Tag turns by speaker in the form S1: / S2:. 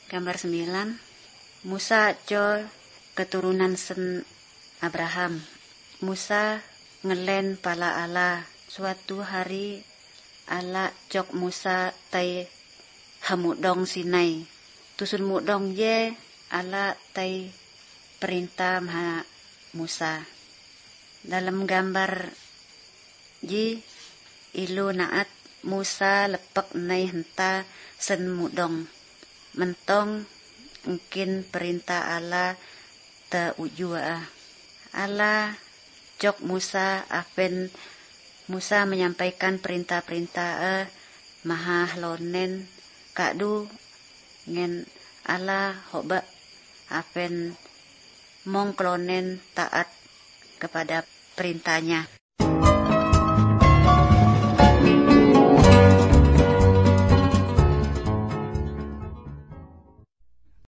S1: Gambar 9. Musa jo keturunan sen Abraham. Musa ngelen pala Allah. Suatu hari Allah jok Musa tai hamudong Sinai. Tusun mudong ye Allah tai perintah maha Musa. Dalam gambar ji ilu naat Musa lepek nai henta sen mudong. Mentong mungkin perintah Allah te ujua. Allah jok Musa apen Musa menyampaikan perintah-perintah maha lonen kadu ngen Allah hoba apen mong klonen taat kepada perintahnya.